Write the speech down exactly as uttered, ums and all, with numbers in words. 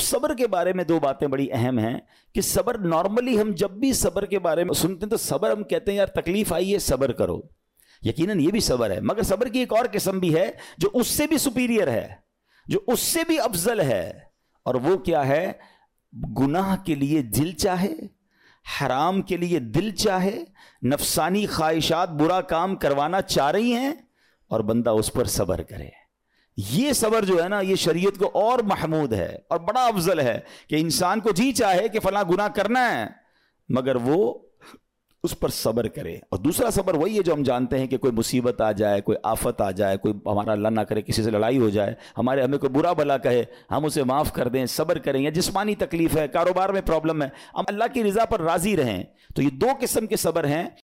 सब्र के बारे में दो बातें बड़ी अहम हैं कि सब्र, नॉर्मली हम जब भी सब्र के बारे में सुनते हैं तो सब्र हम कहते हैं यार तकलीफ आई है सब्र करो, यकीनन ये भी सब्र है, मगर सब्र की एक और किस्म भी है जो उससे भी सुपीरियर है, जो उससे भी अफजल है, और वो क्या है? गुनाह के लिए दिल चाहे, हराम के लिए दिल चाहे, नफसानी ख्वाहिशात बुरा काम करवाना चाह रही हैं और बंदा उस पर सब्र करे। ये सब्र जो है ना, ये शरीयत को और महमूद है और बड़ा अफजल है कि इंसान को जी चाहे कि फला गुनाह करना है मगर वो उस पर सब्र करे। और दूसरा सब्र वही है जो हम जानते हैं कि कोई मुसीबत आ जाए, कोई आफत आ जाए, कोई हमारा अल्लाह ना करे किसी से लड़ाई हो जाए, हमारे हमें कोई बुरा भला कहे, हम उसे माफ़ कर दें, सब्र करें। या जिस्मानी तकलीफ है, कारोबार में प्रॉब्लम है, हम अल्लाह की रज़ा पर राज़ी रहें। तो ये दो किस्म के सब्र हैं।